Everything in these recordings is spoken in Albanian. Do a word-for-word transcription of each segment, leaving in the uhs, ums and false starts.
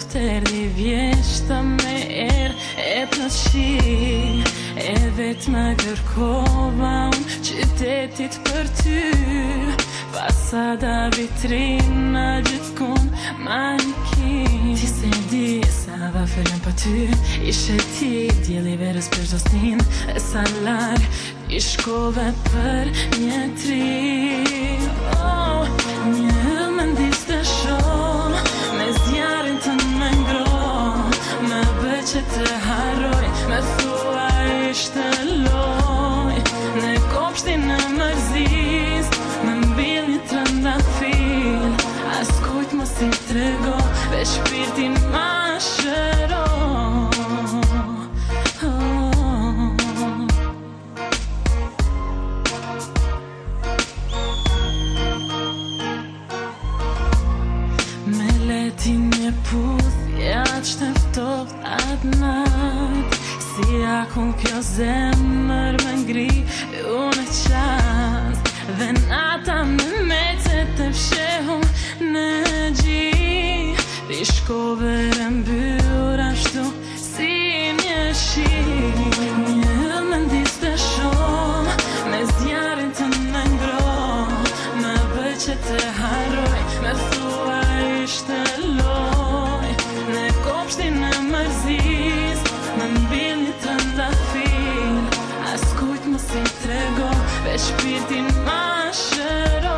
erdhi vjeshta me er e plotësi. E vetë më kërkova unë qytetit për ty, fasada, vitrina, gjithkund manikin. Ti se di sa varför pa ty ishe ti dielli i verës për çdo stin, e sa larg i shkove për një tri. Oh, një yll më ndiste shoh, me zjarin të më ngro, më bëj që të harroj, me thua ishte loj. Në kopshtin në mërzis, më mbil një trëndafil, as kujt mos i trego, veç shpirtin ma shëro. Me leti një puthja që ftoft atë nat, si akun kjo zemër më ngri unë qast, dhe nata me mecet të fshehun në gji. Ti shkove rëmbyur ashtu si një shi, një yll më ndiste shoh, me zjarin të më ngro, më bëj që të harroj, me thua ishte loj. Në kopshtin në mërzis, më mbil një trëndafil, as kujt mos i trego, veç shpirtin ma shëro.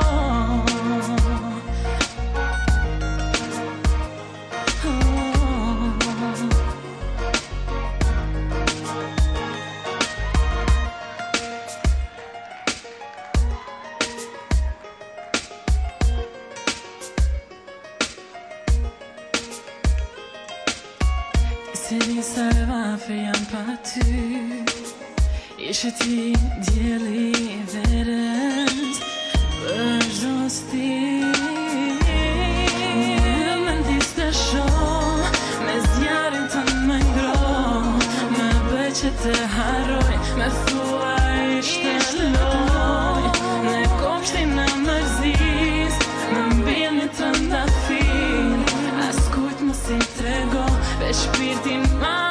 Se di sa vafe jam pa ty, ishe ti dielli i verës për çdo stin. Më ndiste shoh, me zjarin të më ngro, më bëj që të harroj, me thua ishte loj. Në kopshtin në mërzis, më mbil një trëndafil, as kujt mos i trego, veç shpirtin ma